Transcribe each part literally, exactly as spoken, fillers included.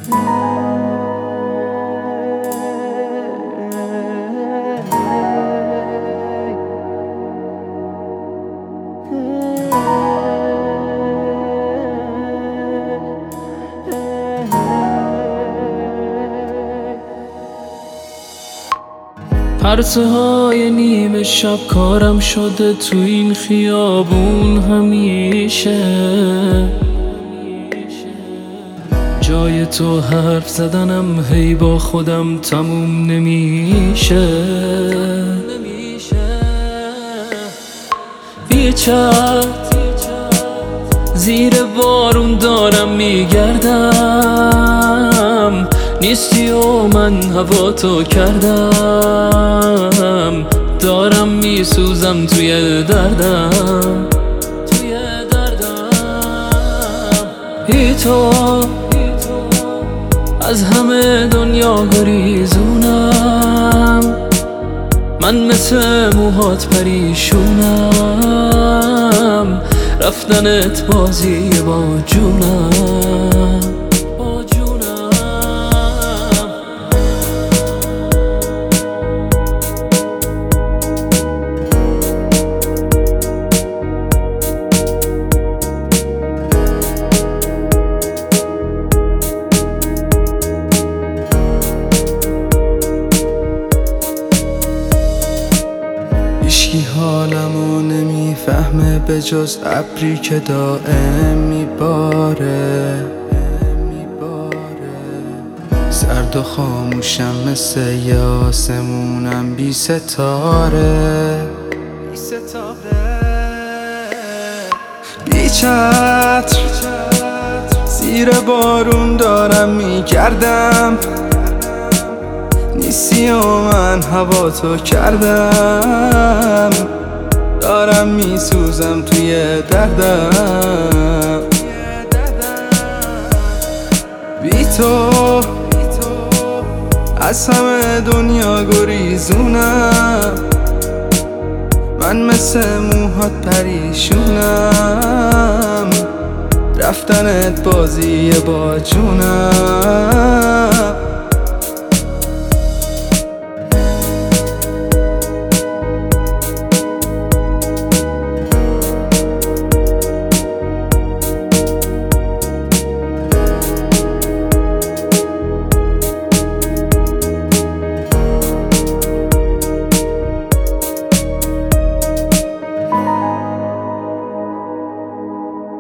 پرسه های نیمه شب کارم شده تو این خیابون همیشه. جای تو حرف زدنم هی با خودم تموم نمیشه. یه چت زیر بارون دارم میگردم، نیستی و من هوا تو کردم. دارم میسوزم توی دردم، توی دردم. ای تو از همه دنیا گریزونم، من مثل موهات پریشونم. رفتنت بازی با جونم، با جونم. هیچکی حالمو نمیفهمه به جز ابری که دائم میباره. سرد و خاموشم مثل یه آسمونم بی ستاره، بی چتر زیر بارون دارم میگردم، نیستی و من هوا تو کردم. دارم میسوزم توی دردم، بی تو از همه دنیا گریزونم، من مثل موهات پریشونم. رفتنت بازی با جونم.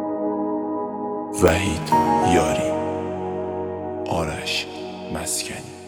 وحید یاری، آرش مسکنی.